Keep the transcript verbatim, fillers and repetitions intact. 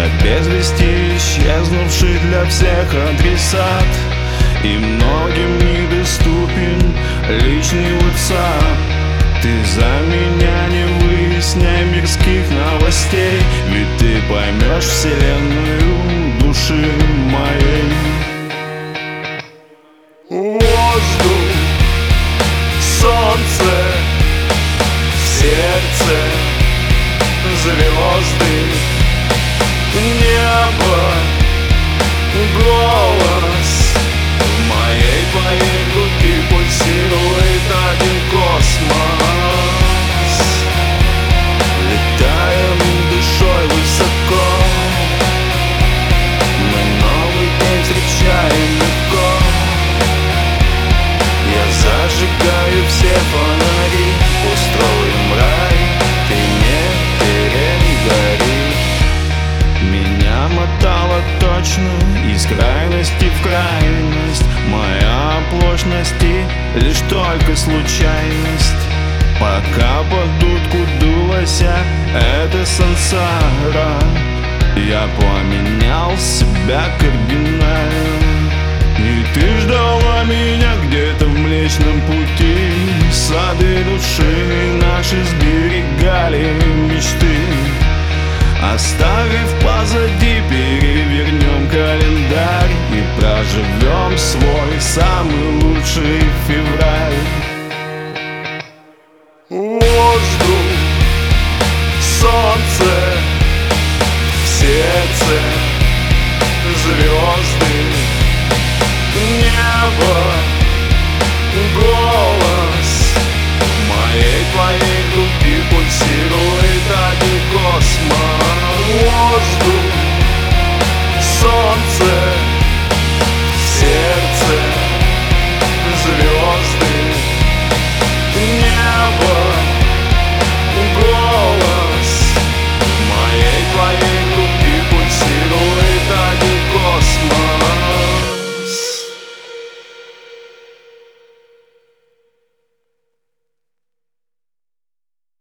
Я без вести исчезнувший для всех адресат, и многим недоступен личный WhatsApp. Ты за меня не выясняй мирских новостей, ведь ты поймешь вселенную души моей. Воздух, солнце, сердце, звезды, небо, голос. В моей твоей груди пульсирует один космос. Летаем душой высоко, мы новый день встречаем легко. Я зажигаю все фонари, устроим рай, ты не перегори. Меня мотало точно из крайности в крайность. Моя оплошность и лишь только случайность. Пока под дудку дулась эта сансара, я поменял себя кардинально. И ты ждала меня где-то в Млечном Пути. Сады души наши сберегали мечты. Оставив позади, перевернем календарь и проживем свой самый лучший февраль. Воздух, солнце, сердце, звезды, небо,